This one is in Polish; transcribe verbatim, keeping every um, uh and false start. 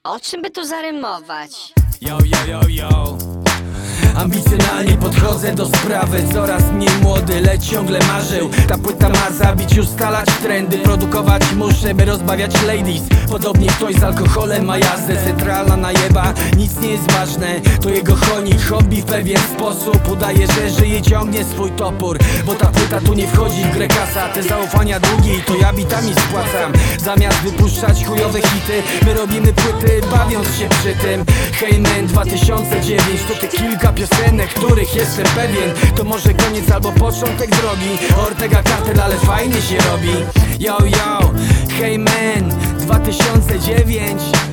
O czym by tu zarymować? Yo, yo, yo, yo. Ambicjonalnie podchodzę do sprawy. Coraz mniej młody, lecz ciągle marzył. Ta płyta ma zabić, ustalać trendy. Produkować muszę, by rozbawiać ladies. Podobnie ktoś z alkoholem ma jazdę. Centralna najeba, nic nie jest ważne. To jego chonik, hobby w pewien sposób. Udaje, że żyje, ciągnie swój topór. Bo ta płyta tu nie wchodzi w grę kasa. Te zaufania długi, to ja bitami spłacam. Zamiast wypuszczać chujowe hity, my robimy płyty, bawiąc się przy tym. Hey Man dwa tysiące dziewięć to te kilka piosenek, których jestem pewien. To może koniec albo początek drogi. Ortega Cartel, ale fajnie się robi. Yo, yo, Hey Man dwa tysiące dziewięć.